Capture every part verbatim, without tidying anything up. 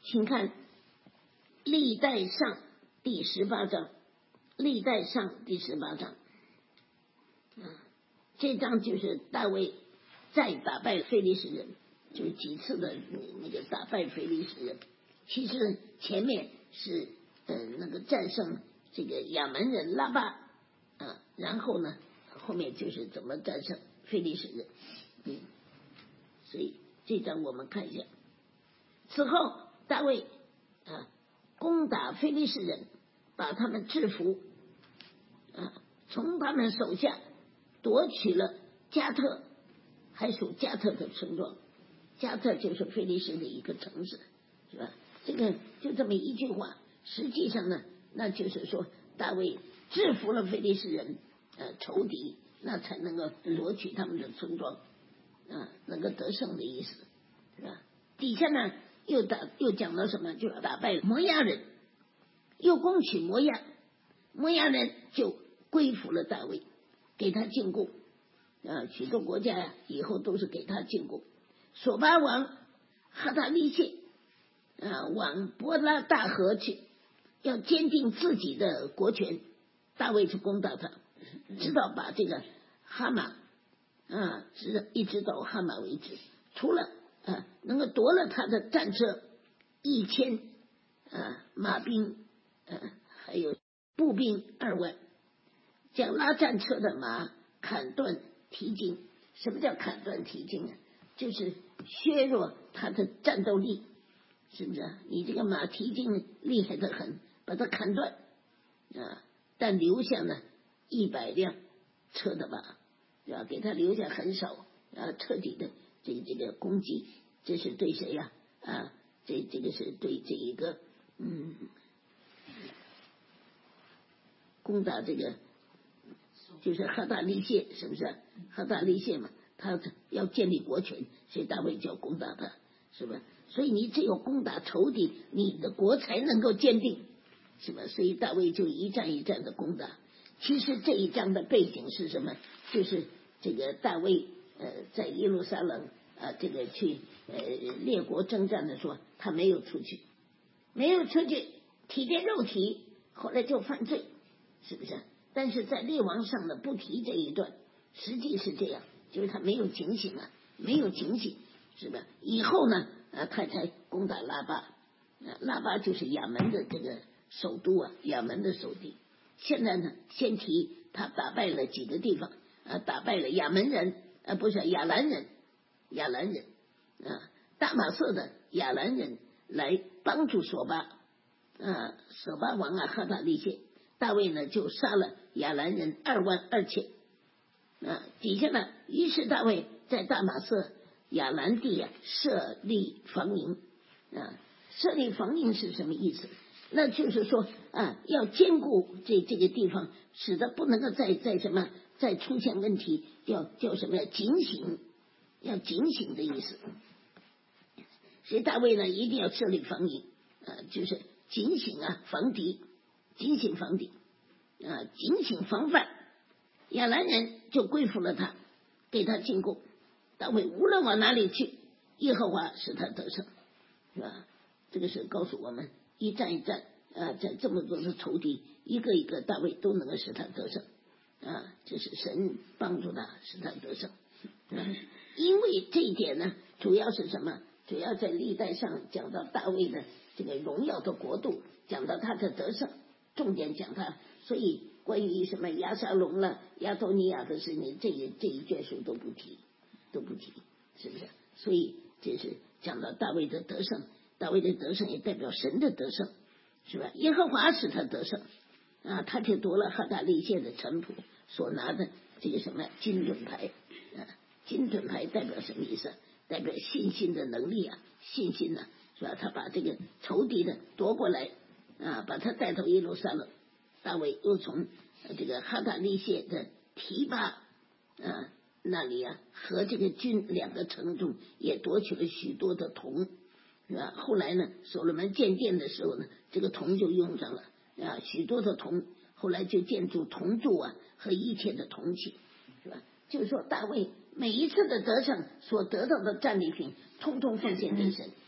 请看历代上第十八章，历代上第十八章，啊，这章就是大卫再打败非利士人，就是几次的那个打败非利士人。其实前面是呃那个战胜这个亚门人拉巴啊，然后呢后面就是怎么战胜非利士人。嗯，所以这章我们看一下。此后大卫啊攻打非利士人，把他们制服啊，从他们手下夺取了加特，还属加特的村庄。加特就是非利士的一个城市，是吧？这个就这么一句话，实际上呢，那就是说大卫制服了非利士人呃仇敌，那才能够夺取他们的村庄啊，能够得胜的意思，是吧？底下呢又打又讲到什么？就打败摩押人，又攻取摩押，摩押人就归服了大卫，给他进贡啊，许多国家呀以后都是给他进贡。索巴王哈达利谢啊往伯拉大河去，要坚定自己的国权。大卫去攻打他，直到把这个哈马啊，直一直到哈马为止，除了啊能够夺了他的战车一千啊马兵，啊还有步兵二万，将拉战车的马砍断蹄筋。什么叫砍断蹄筋啊？就是削弱他的战斗力，是不是啊？你这个马蹄筋厉害得很，把它砍断啊，但留下呢一百辆车的马，是吧？给他留下很少啊，彻底的这这个攻击，这是对谁呀？啊？啊，这这个是对这一个嗯，攻打这个就是哈大利谢，是不是？哈大利谢嘛，他要建立国权，所以大卫就要攻打他，是吧？所以你只有攻打仇敌，你的国才能够坚定，是吧？所以大卫就一战一战的攻打。其实这一章的背景是什么？就是这个大卫呃在耶路撒冷啊这个去呃列国征战的时候，他没有出去，没有出去体贴肉体，后来就犯罪，是不是？但是在列王上呢不提这一段，实际是这样，就是他没有警醒啊，没有警醒，是吧？以后呢啊他才攻打拉巴，啊拉巴就是亚门的这个首都啊，亚门的首地。现在呢先提他打败了几个地方啊，打败了亚门人啊，不是亚兰人，亚兰人啊，大马色的亚兰人来帮助索巴啊，索巴王啊哈达利谢，大卫呢就杀了亚兰人二万二千啊，底下呢，于是大卫在大马色亚兰地啊设立防营啊，设立防营是什么意思？那就是说啊，要兼顾这这个地方，使得不能够再再什么再出现问题，叫叫什么呀？警醒，要警醒的意思。所以大卫呢一定要设立防营啊，就是警醒啊，防敌，警醒防敌啊，警醒防范。亚兰人就归服了他，给他进贡。大卫无论往哪里去，耶和华使他得胜，是吧？这个是告诉我们，一战一战啊，在这么多的仇敌，一个一个大卫都能够使他得胜啊，这是神帮助他使他得胜。啊、因为这一点呢，主要是什么？主要在历代上讲到大卫的这个荣耀的国度，讲到他的得胜，重点讲他。所以关于什么亚沙龙了、亚多尼亚的事情，这一这一卷书都不提，都不提，是不是？所以这是讲到大卫的得胜，大卫的得胜也代表神的得胜，是吧？耶和华使他得胜啊，他就夺了哈大利谢的臣仆所拿的这个什么金盾牌啊，金盾牌代表什么意思？代表信心的能力啊，信心啊，是吧？他把这个仇敌的夺过来啊，把他带到耶路撒冷。大卫又从这个哈大利谢的提巴啊那里啊和这个军两个城中也夺取了许多的铜，是吧？后来呢，所罗门建殿的时候呢，这个铜就用上了啊，许多的铜，后来就建筑铜柱啊和一切的铜器，是吧？就是说大卫每一次的得胜所得到的战利品，通通奉献给神，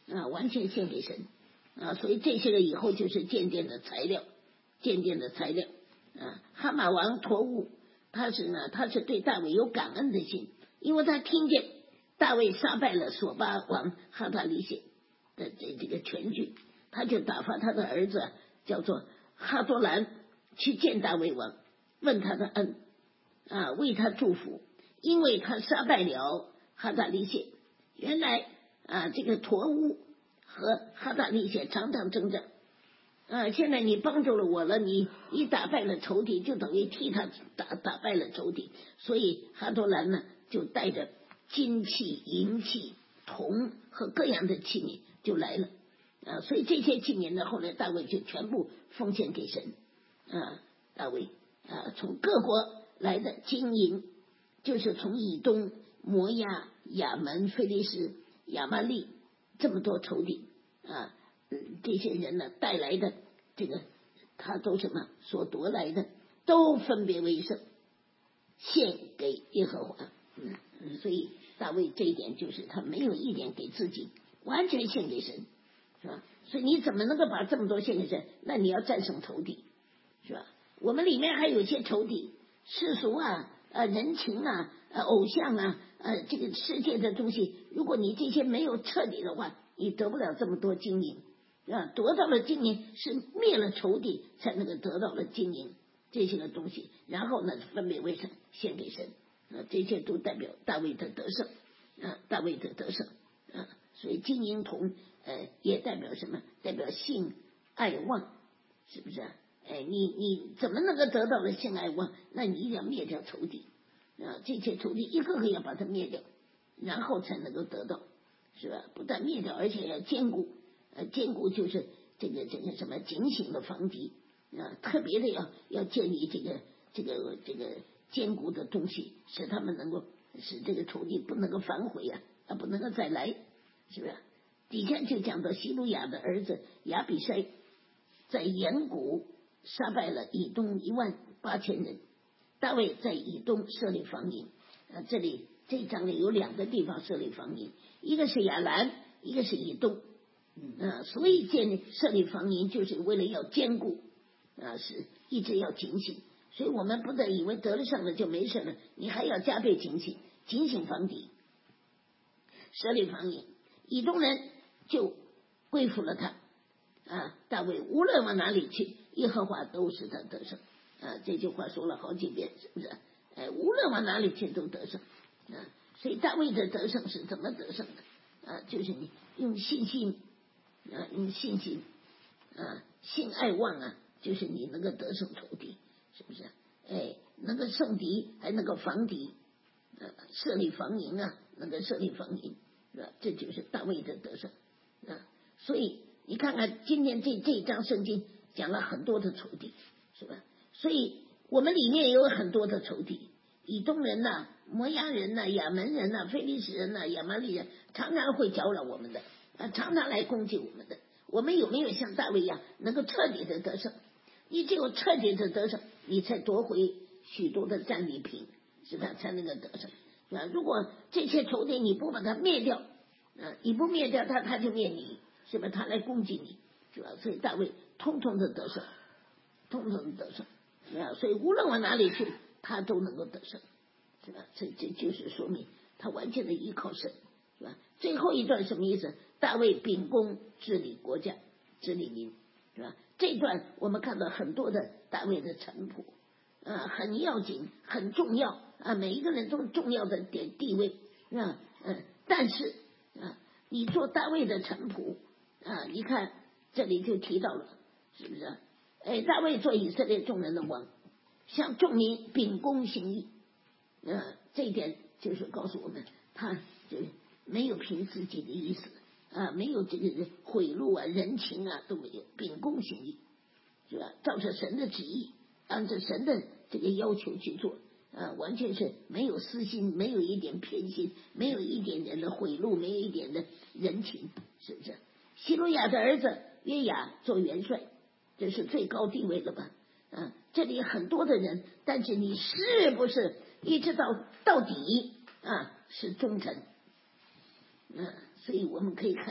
啊，完全献给神啊，所以这些个以后就是渐渐的材料，渐渐的材料啊。哈马王陀乌，他是呢，他是对大卫有感恩的心，因为他听见大卫杀败了索巴王哈达利谢的这这个全军，他就打发他的儿子叫做哈多兰去见大卫王，问他的恩啊，为他祝福，因为他杀败了哈达利谢。原来啊，这个陀乌和哈达利谢常常征战啊，现在你帮助了我了，你你打败了仇敌，就等于替他打打败了仇敌，所以哈多兰呢就带着金器、银器、铜和各样的器皿就来了啊，所以这些器皿呢，后来大卫就全部奉献给神啊。大卫啊，从各国来的金银，就是从以东、摩押、亚门、菲利士、亚玛利这么多仇敌啊，这些人呢带来的这个，他都什么所夺来的，都分别为圣，献给耶和华。嗯，所以大卫这一点就是他没有一点给自己，完全献给神，是吧？所以你怎么能够把这么多献给神？那你要战胜仇敌，是吧？我们里面还有一些仇敌，世俗啊、呃人情啊、呃偶像啊、呃这个世界的东西，如果你这些没有彻底的话，你得不了这么多金银啊。得到了金银是灭了仇敌，才能够得到了金银这些个东西，然后呢分别为圣献给神啊，这些都代表大卫的得胜啊，大卫的得胜啊。所以金银铜呃也代表什么？代表性爱望，是不是啊？哎，你你怎么能够得到了性爱望？那你一定要灭掉仇敌啊！这些仇敌一个个要把它灭掉，然后才能够得到，是吧？不但灭掉，而且要坚固。呃，坚固就是这个这个什么警醒的防敌啊，特别的要要建立这个这个这个坚固的东西，使他们能够使这个仇敌不能够反悔呀、啊，不能够再来，是不是？底下就讲到希路亚的儿子亚比筛在岩谷杀败了以东一万八千人，大卫在以东设立防营啊，这里这一章里有两个地方设立防营，一个是亚兰，一个是以东啊，所以建立设立防营就是为了要坚固啊，是一直要警醒，所以我们不能以为得了胜了就没事了，你还要加倍警醒，警醒防敌，设立防营，以东人就归服了他啊，大卫无论往哪里去，耶和华都是他得胜啊，这句话说了好几遍，是不是？哎，无论往哪里去都得胜啊，所以大卫的得胜是怎么得胜的啊？就是你用信心啊，用信心啊，信爱望啊，就是你能够得胜仇敌，是不是？哎，能够胜敌，还能够防敌啊，设立防营啊，能够设立防营，是吧？这就是大卫的得胜啊，所以。你看看今天这这一章圣经讲了很多的仇敌，是吧？所以我们里面也有很多的仇敌，以东人呐、啊、摩押人呐、啊、亚门人呐、啊、非利士人呐、啊、亚玛利人，常常会搅扰我们的啊，常常来攻击我们的。我们有没有像大卫一样能够彻底的得胜？你只有彻底的得胜，你才夺回许多的战利品，是吧？才能够得胜，是吧？如果这些仇敌你不把它灭掉，啊，你不灭掉他，他就灭你。是吧？他来攻击你，是吧？所以大卫通通的得胜，通通的得胜，是吧？所以无论往哪里去，他都能够得胜，是吧？这这就是说明他完全的依靠神，是吧？最后一段什么意思？大卫秉公治理国家，治理民，是吧？这一段我们看到很多的大卫的臣仆，啊，很要紧，很重要啊，每一个人都重要的点地位，啊，嗯，但是啊，你做大卫的臣仆。啊，你看这里就提到了，是不是？哎，大卫做以色列众人的王，向众民秉公行义，啊，这一点就是告诉我们，他就没有凭自己的意思啊，没有这个贿赂啊、人情啊都没有，秉公行义，是吧？照着神的旨意，按照神的这个要求去做。啊，完全是没有私心，没有一点偏心，没有一点点的贿赂，没有一点的人情，是不是？希路亚的儿子约雅做元帅，这是最高地位了吧？啊，这里很多的人，但是你是不是一直到到底啊是忠臣？嗯、啊，所以我们可以看出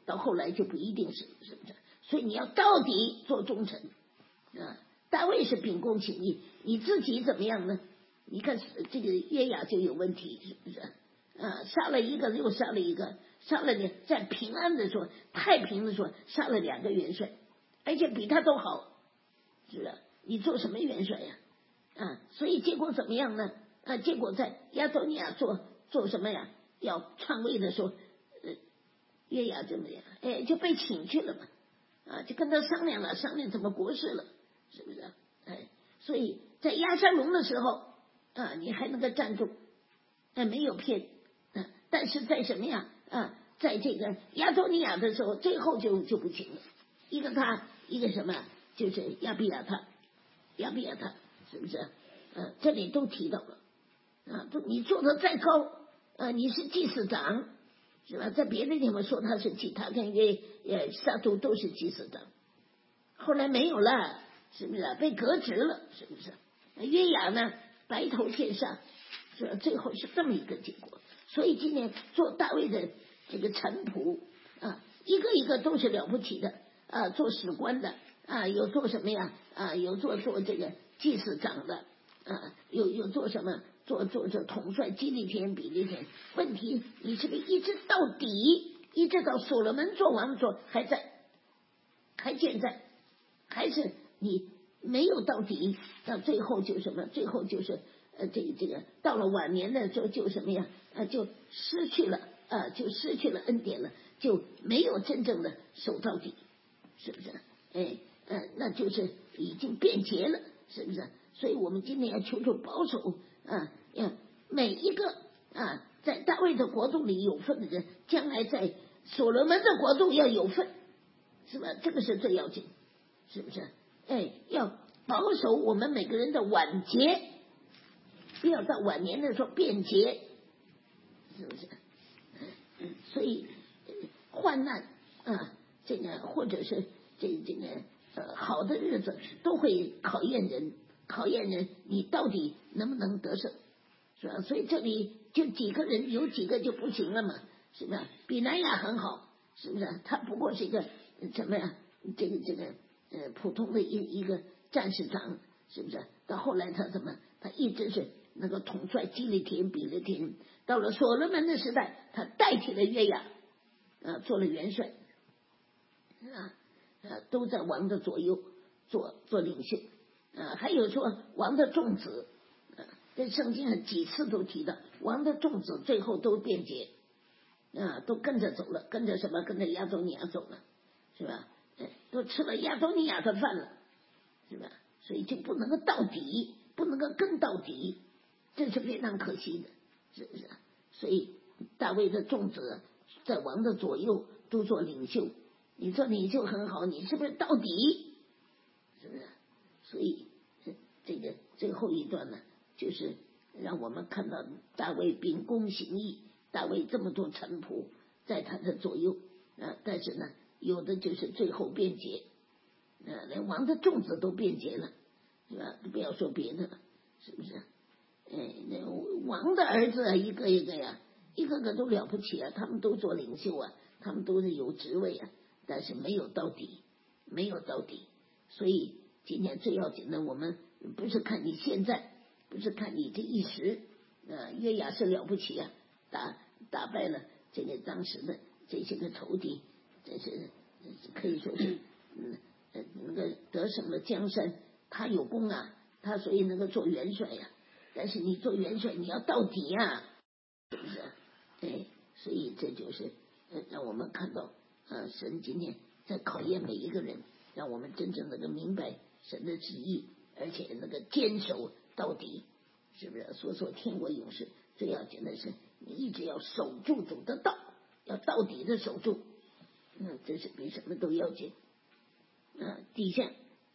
到后来就不一定是，是不是？所以你要到底做忠臣啊。大卫是秉公行义，你自己怎么样呢？你看这个约雅就有问题，是不是？啊，杀了一个又杀了一个，杀了你在平安的时候、太平的时候杀了两个元帅，而且比他都好，是不是？你做什么元帅呀？啊，所以结果怎么样呢？啊，结果在亚多尼亚做做什么呀？要篡位的时候，呃，约雅怎么样？哎，就被请去了嘛，啊，就跟他商量了，商量怎么国事了，是不是？哎，所以在亚沙龙的时候啊，你还能够站住，哎，没有骗，啊，但是在什么呀？啊，在这个亚多尼亚的时候，最后就就不行了，一个他，一个什么，就是亚比亚他，亚比亚他，是不是？呃、啊，这里都提到了，啊，不，你做的再高，啊，你是祭司长，是吧？在别的地方说他是祭，他跟约呃撒督都是祭司长，后来没有了，是不是？被革职了，是不是？约雅呢，白头见上，是吧？最后是这么一个结果。所以今年做大卫的这个臣仆啊，一个一个都是了不起的啊，做史官的啊，有做什么呀？啊，有做做这个祭司长的啊，有有做什么？做做这统帅基利田、比利田。问题你是不是一直到底，一直到所罗门做王做还在，还健在，还是你没有到底？到最后就什么？最后就是呃，这个这个到了晚年的时候就什么呀？啊，就失去了啊，就失去了恩典了，就没有真正的守到底，是不是？哎，呃，那就是已经变节了，是不是？所以我们今天要求求保守啊，要每一个啊，在大卫的国度里有份的人，将来在所罗门的国度要有份，是吧？这个是最要紧，是不是？哎，要保守我们每个人的晚节，不要到晚年的时候变节，是不是？嗯，所以患难啊，这个或者是这这个呃好的日子都会考验人，考验人你到底能不能得胜，是吧？所以这里就几个人，有几个就不行了嘛，是吧？比南亚很好，是不是？他不过是一个怎么样？这个这个呃普通的一一个战士长，是不是？到后来他怎么？他一直是能够统帅基利田、比利田。到了所罗门的时代，他代替了约雅，啊，做了元帅，啊，啊，都在王的左右做做领袖，啊，还有说王的众子，啊，在圣经上几次都提到王的众子最后都变节，啊，都跟着走了，跟着什么？跟着亚多尼亚走了，是吧？都吃了亚多尼亚的饭了，是吧？所以就不能够到底，不能够跟到底，这是非常可惜的，是不是？所以大卫的众子在王的左右都做领袖，你做领袖很好，你是不是到底？是不是？所以这个最后一段呢，就是让我们看到大卫秉公行义，大卫这么多臣仆在他的左右啊，但是呢，有的就是最后变节，啊，连王的众子都变节了，是吧？不要说别的了，是不是？哎，那王的儿子一个一个呀，一个个都了不起啊，他们都做领袖啊，他们都是有职位啊，但是没有到底，没有到底。所以今天最要紧的，我们不是看你现在，不是看你这一时，啊，约雅是了不起啊，打打败了这个当时的这些个仇敌，这是可以说是嗯那个得胜了江山，他有功啊，他所以能够做元帅呀、啊。但是你做元帅，你要到底呀、啊，是不是？哎，所以这就是呃让我们看到啊，神今天在考验每一个人，让我们真正能够明白神的旨意，而且那个坚守到底，是不是？说说天国勇士，最要紧的是你一直要守住主的道，要到底的守住，嗯，这是比什么都要紧。啊，底下，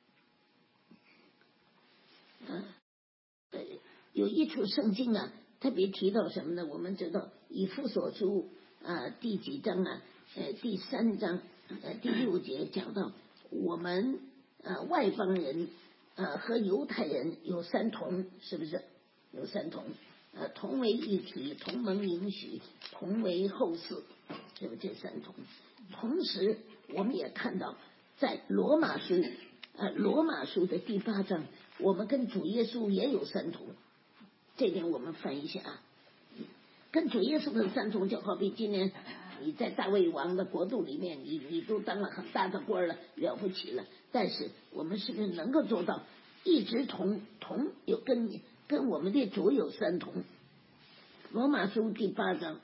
啊，呃，有一处圣经啊，特别提到什么呢？我们知道以弗所书啊第几章啊？呃，第三章呃第六节讲到我们呃外邦人呃和犹太人有三同，是不是？有三同，呃，同为一体，同盟应许，同为后嗣，是不是这三同？ 同时我们也看到在罗马书呃罗马书的第八章，我们跟主耶稣也有三同，这点我们翻译一下啊。跟主耶稣的三同就好比今年你在大卫王的国度里面，你你都当了很大的官了，了不起了，但是我们是不是能够做到一直同同有跟你跟我们的主有三同？罗马书第八章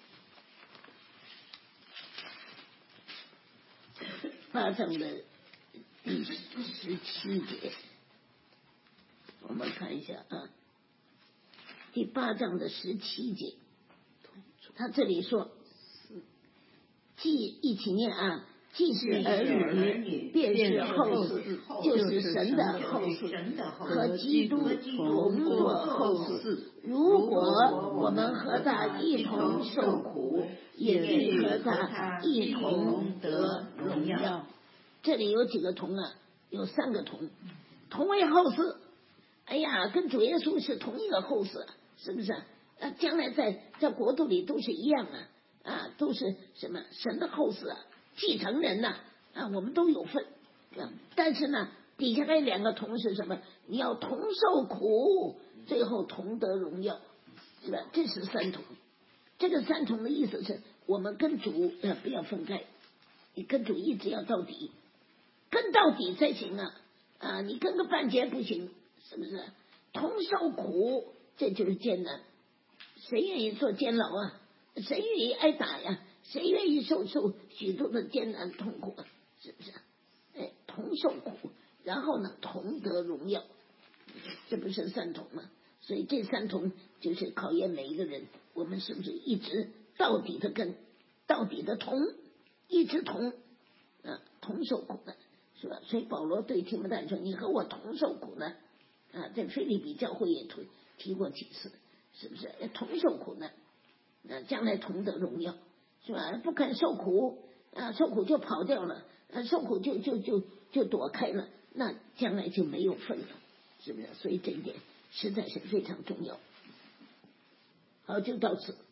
八章的第十七节，我们看一下啊，第八章的十七节，他这里说，既一起念啊，既是儿女，便是后嗣，就是神的后嗣，和基督同作后嗣。如果我们和他一同受苦，也必和他一同得荣耀。这里有几个同啊？有三个同，同为后嗣。哎呀，跟主耶稣是同一个后嗣，是不是啊？啊，将来在在国度里都是一样啊，啊，都是什么神的后嗣啊，继承人呐、啊，啊，我们都有份。啊、但是呢，底下那两个同是什么？你要同受苦，最后同得荣耀，是吧？这是三同。这个三同的意思是我们跟主呃不要分开，你跟主一直要到底，跟到底才行啊！啊，你跟个半截不行，是不是？同受苦，这就是艰难。谁愿意做监牢啊？谁愿意挨打呀？谁愿意受受许多的艰难痛苦啊？是不是？哎，同受苦，然后呢，同得荣耀，这不是三同吗？所以这三同就是考验每一个人，我们是不是一直到底的跟，到底的同，一直同，啊，同受苦的，是吧？所以保罗对提摩太说：“你和我同受苦呢。”啊，在腓立比教会也提提过几次，是不是？同受苦呢？啊，将来同得荣耀，是吧？不肯受苦，啊，受苦就跑掉了，啊，受苦就就就就躲开了，那将来就没有份了，是不是？所以这一点实在是非常重要。好，就到此。